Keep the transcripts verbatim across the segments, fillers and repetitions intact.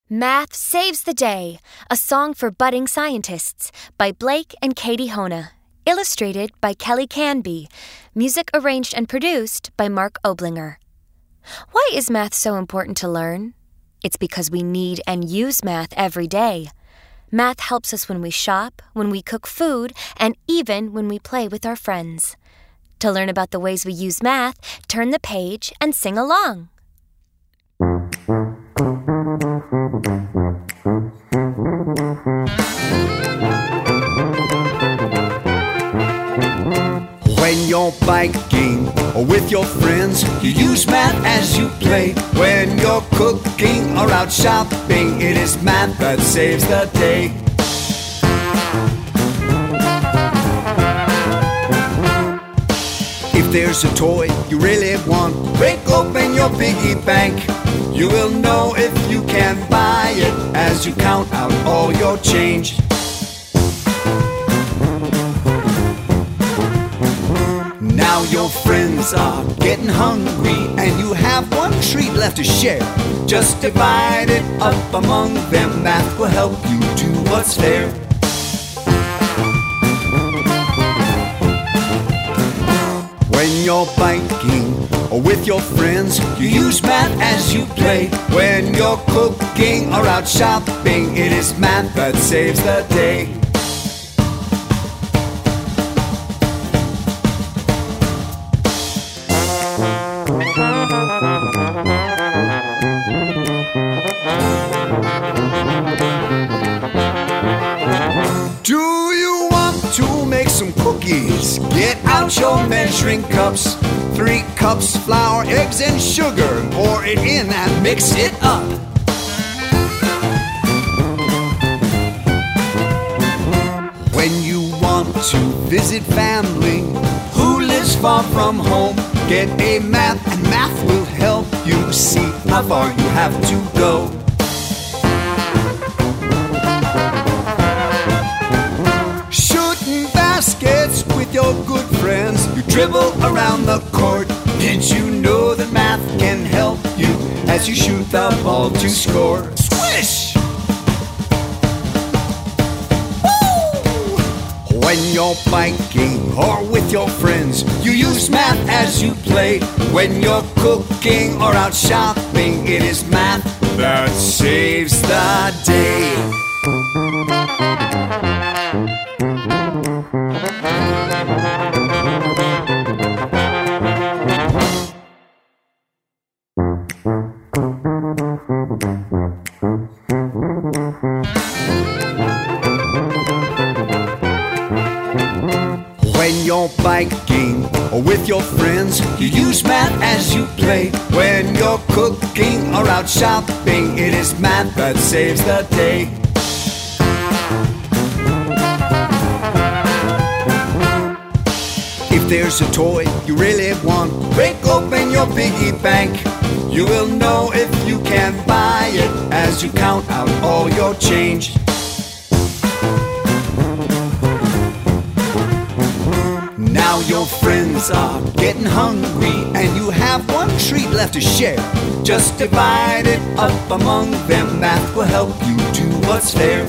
Math Saves the Day, a song for budding scientists by Blake and Katie Hona. Illustrated by Kelly Canby. Music arranged and produced by Mark Oblinger. Why is math so important to learn? It's because we need and use math every day. Math helps us when we shop, when we cook food, and even when we play with our friends. To learn about the ways we use math, turn the page and sing along. When you're biking or with your friends, you use math as you play. When you're cooking or out shopping, it is math that saves the day. If there's a toy you really want, break open your piggy bank. You will know if you can buy it as you count out all your change. Now your friends are getting hungry and you have one treat left to share. Just divide it up among them. Math will help you do what's fair. When you're biking or with your friends, you use math as you play. When you're cooking or out shopping, it is math that saves the day. Do you want to make some cookies? Get out your measuring cups. Three cups flour, eggs, and sugar. Pour it in and mix it up. When you want to visit family who lives far from home, get a map and math will help you see how far you have to go. Baskets with your good friends, you dribble around the court. Did you know that math can help you as you shoot the ball to score? Swish! Woo! When you're biking or with your friends, you use math as you play. When you're cooking or out shopping, it is math that saves the day. When you're biking or with your friends, you use math as you play. When you're cooking or out shopping, it is math that saves the day. If there's a toy you really want, break open your piggy bank. You will know if you can buy it as you count out all your change. Now your friends are getting hungry and you have one treat left to share. Just divide it up among them. Math will help you do what's fair.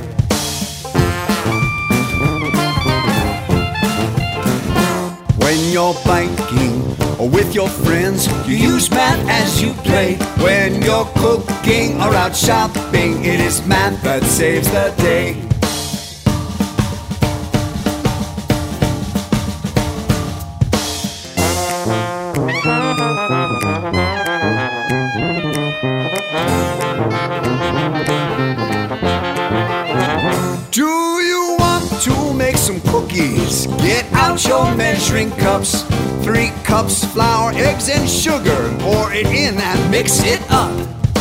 When you're biking or with your friends, you use math as you play. When you're cooking or out shopping, it is math that saves the day. Do you want to make some cookies? Get out your measuring cups. Three cups flour, eggs, and sugar. Pour it in and mix it up.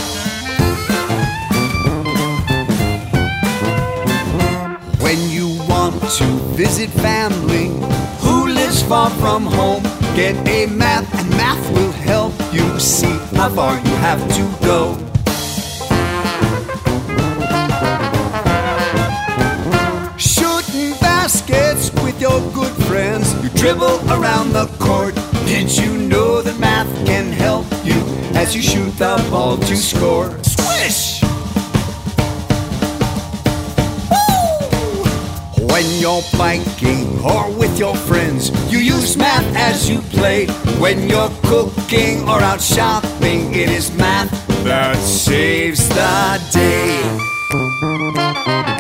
When you want to visit family who lives far from home, get a map and math will help you see how far you have to go. Shooting baskets with your good friends, you dribble around the court. Did you know that math can help you as you shoot the ball to score? Swish! you're biking or with your friends, you use math as you play. When you're cooking or out shopping, it is math that saves the day.